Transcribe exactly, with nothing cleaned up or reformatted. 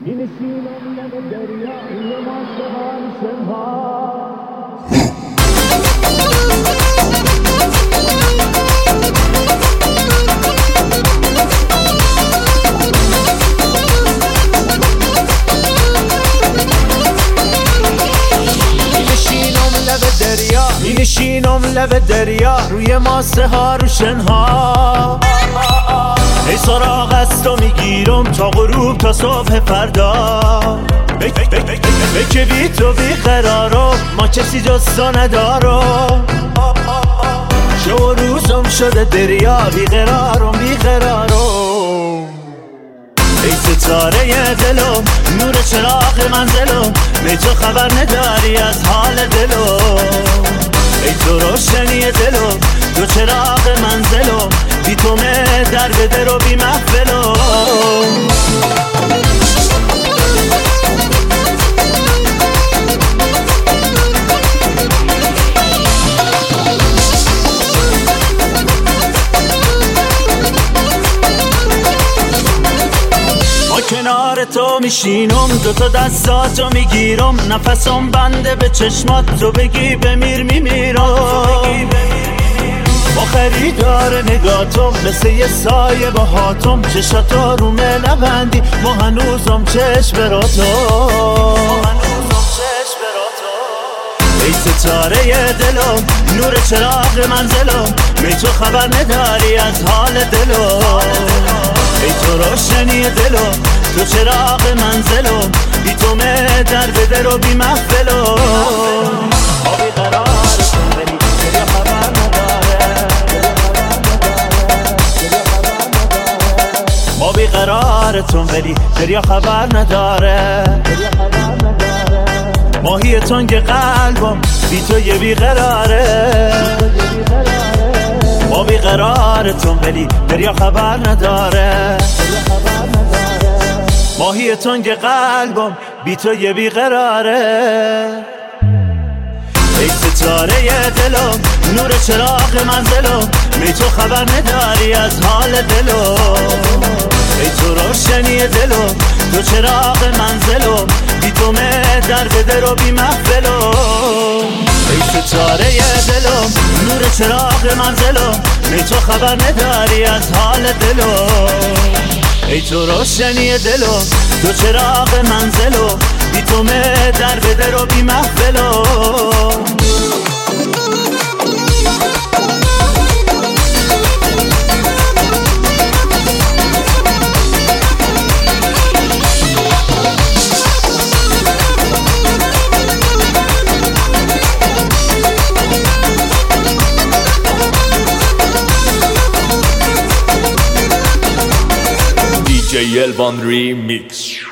می‌نشینم لب دریا روی ماست‌های شنها می‌نشینم لب دریا روی ماسه ها رو شنها ای سراغ از تو میگیرم تا غروب تا صبح فردا بکه بی تو بی قرارم ما کسی جز تو ندارم شو روزم شده دریا بی قرارم بی قرارم ای ستاره دلم نور چراغ منزلم می تو خبر نداری از حال دلم ای تو روشنی دلم تو چراغ منزلم بی تو مه در بده رو بی محفلم کنار تو میشینم دو تا دستاتو میگیرم نفسم بنده به چشمات تو بگی بمیر میمیرم با خریدار نگاتم مثل یه سایه با هاتم چشاتا رو ملبندی ما هنوزم چشم براتم ای ستاره دلم نور چراغ منزلم می تو خبر نداری از حال دلم ای تو روشنی دلم تو چراغ منزلم بی تو مه در بده رو بی محفلم ما بی قرارتون ولی دریا خبر نداره ما بی قرارتون ولی دریا خبر نداره ماهی تنگ قلبم بی تو یه بی قراره ما بی قرارتون ولی دریا خبر نداره ماهی تنگ قلبم بی تو یه بی قراره ای ستاره دلم نور چراغ منزلم می تو خبر نداری از حال دلم ای تو روشنی دلم تو چراغ منزلم بی تو مه در بده رو بی محفلم ای ستاره دلم نور چراغ منزلم می تو خبر نداری از حال دلم ای تو روشنی دلم تو چراغ منزلم بی تو مه در بده رو بی محفلم دی جی Elvan Remix.